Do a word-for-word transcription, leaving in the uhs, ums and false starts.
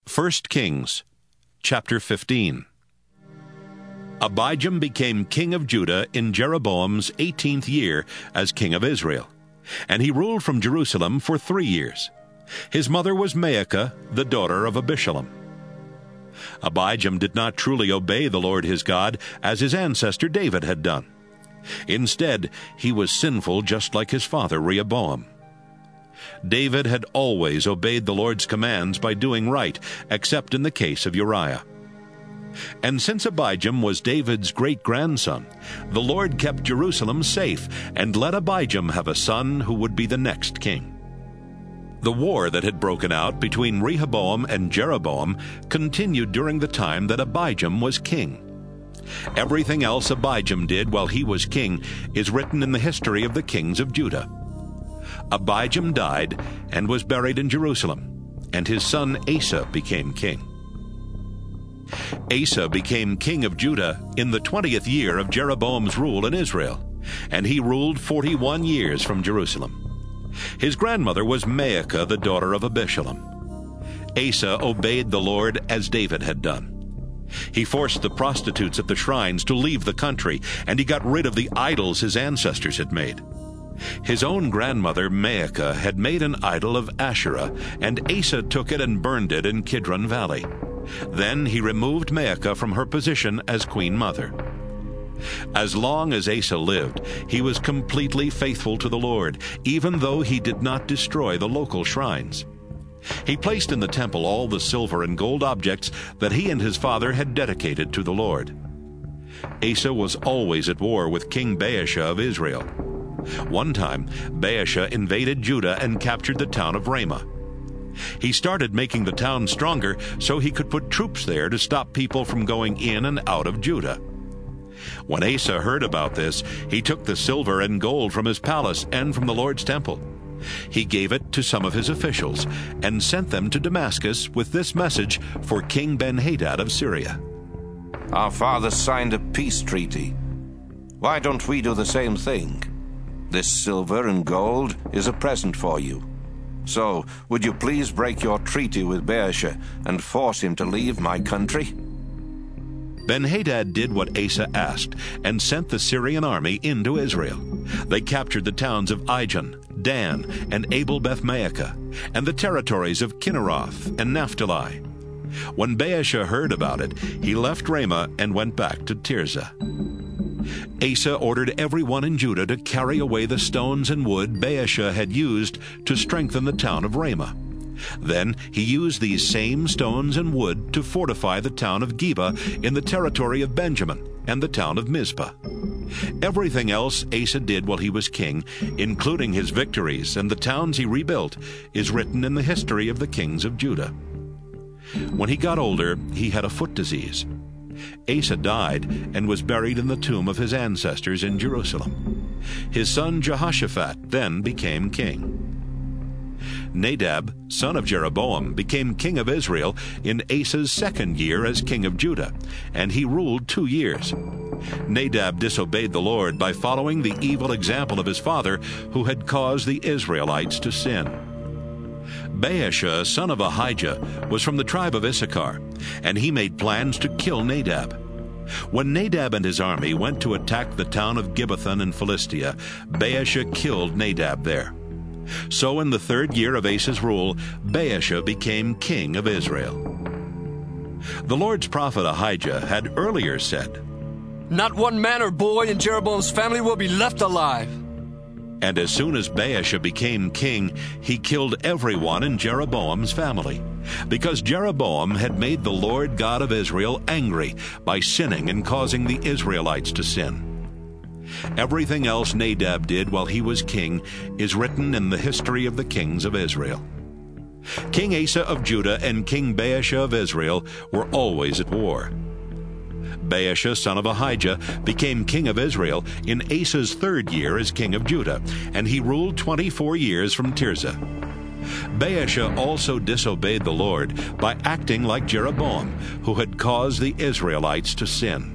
First Kings, chapter fifteen. Abijam became king of Judah in Jeroboam's eighteenth year as king of Israel, and he ruled from Jerusalem for three years. His mother was Maacah, the daughter of Abishalom. Abijam did not truly obey the Lord his God as his ancestor David had done. Instead, he was sinful just like his father Rehoboam. David had always obeyed the Lord's commands by doing right, except in the case of Uriah. And since Abijam was David's great-grandson, the Lord kept Jerusalem safe and let Abijam have a son who would be the next king. The war that had broken out between Rehoboam and Jeroboam continued during the time that Abijam was king. Everything else Abijam did while he was king is written in the history of the kings of Judah. Abijam died and was buried in Jerusalem, and his son Asa became king. Asa became king of Judah in the twentieth year of Jeroboam's rule in Israel, and he ruled forty-one years from Jerusalem. His grandmother was Maacah, the daughter of Abishalom. Asa obeyed the Lord as David had done. He forced the prostitutes at the shrines to leave the country, and he got rid of the idols his ancestors had made. His own grandmother, Maacah, had made an idol of Asherah, and Asa took it and burned it in Kidron Valley. Then he removed Maacah from her position as queen mother. As long as Asa lived, he was completely faithful to the Lord, even though he did not destroy the local shrines. He placed in the temple all the silver and gold objects that he and his father had dedicated to the Lord. Asa was always at war with King Baasha of Israel. One time, Baasha invaded Judah and captured the town of Ramah. He started making the town stronger so he could put troops there to stop people from going in and out of Judah. When Asa heard about this, he took the silver and gold from his palace and from the Lord's temple. He gave it to some of his officials and sent them to Damascus with this message for King Ben-Hadad of Syria. Our fathers signed a peace treaty. Why don't we do the same thing? This silver and gold is a present for you. So, would you please break your treaty with Baasha and force him to leave my country? Ben-Hadad did what Asa asked and sent the Syrian army into Israel. They captured the towns of Ijon, Dan, and Abel-Beth-Maacah, and the territories of Kinneroth and Naphtali. When Baasha heard about it, he left Ramah and went back to Tirzah. Asa ordered everyone in Judah to carry away the stones and wood Baasha had used to strengthen the town of Ramah. Then he used these same stones and wood to fortify the town of Geba in the territory of Benjamin and the town of Mizpah. Everything else Asa did while he was king, including his victories and the towns he rebuilt, is written in the history of the kings of Judah. When he got older, he had a foot disease. Asa died and was buried in the tomb of his ancestors in Jerusalem. His son Jehoshaphat then became king. Nadab, son of Jeroboam, became king of Israel in Asa's second year as king of Judah, and he ruled two years. Nadab disobeyed the Lord by following the evil example of his father, who had caused the Israelites to sin. Baasha, son of Ahijah, was from the tribe of Issachar, and he made plans to kill Nadab. When Nadab and his army went to attack the town of Gibbethon in Philistia, Baasha killed Nadab there. So in the third year of Asa's rule, Baasha became king of Israel. The Lord's prophet Ahijah had earlier said, "Not one man or boy in Jeroboam's family will be left alive." And as soon as Baasha became king, he killed everyone in Jeroboam's family, because Jeroboam had made the Lord God of Israel angry by sinning and causing the Israelites to sin. Everything else Nadab did while he was king is written in the history of the kings of Israel. King Asa of Judah and King Baasha of Israel were always at war. Baasha, son of Ahijah, became king of Israel in Asa's third year as king of Judah, and he ruled twenty-four years from Tirzah. Baasha also disobeyed the Lord by acting like Jeroboam, who had caused the Israelites to sin.